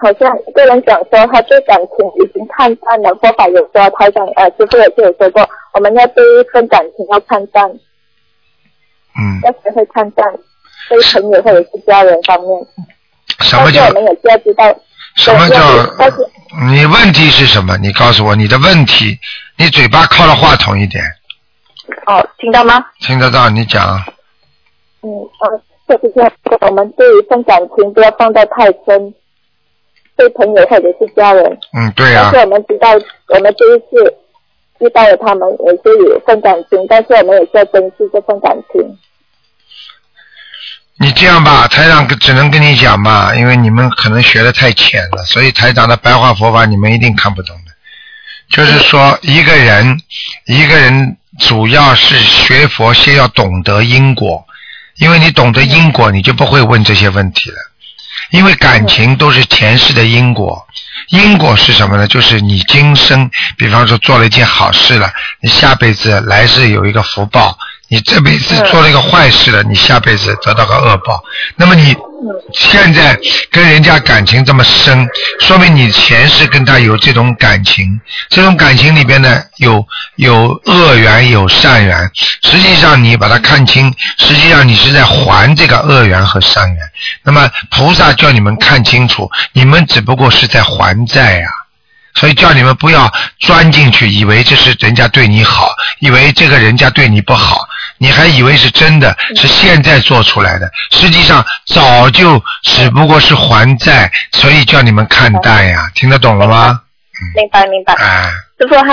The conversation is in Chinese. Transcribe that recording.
好像一个人讲说他对感情已经看淡了，佛法有说台长师父也是有说过，我们要对一份感情要看淡，要学会看淡，对朋友或者是家人方面。 什么叫？ 我们也需要知道。 什么叫？你问题是什么？你告诉我你的问题。你嘴巴靠了话筒一点。 哦，听到吗？ 听得到，你讲。 就是我们对一份感情不要放得太深，对朋友或者是家人。 对啊。 但是我们知道，我们这一次遇到了他们也是有份感情，但是我们也需要珍惜这份感情。 你这样吧，台长只能跟你讲吧，因为你们可能学得太浅了，所以台长的白话佛法你们一定看不懂的。就是说，一个人主要是学佛，先要懂得因果，因为你懂得因果，你就不会问这些问题了。因为感情都是前世的因果，因果是什么呢？就是你今生，比方说做了一件好事了，你下辈子来世有一个福报。你这辈子做了一个坏事了，你下辈子得到个恶报。那么你现在跟人家感情这么深，说明你前世跟他有这种感情，这种感情里边呢有恶缘有善缘，实际上你把它看清，实际上你是在还这个恶缘和善缘。那么菩萨叫你们看清楚，你们只不过是在还债啊。所以叫你们不要钻进去，以为这是人家对你好，以为这个人家对你不好，你还以为是真的，是现在做出来的，实际上早就只不过是还债，所以叫你们看淡呀，听得懂了吗？ 明白。师父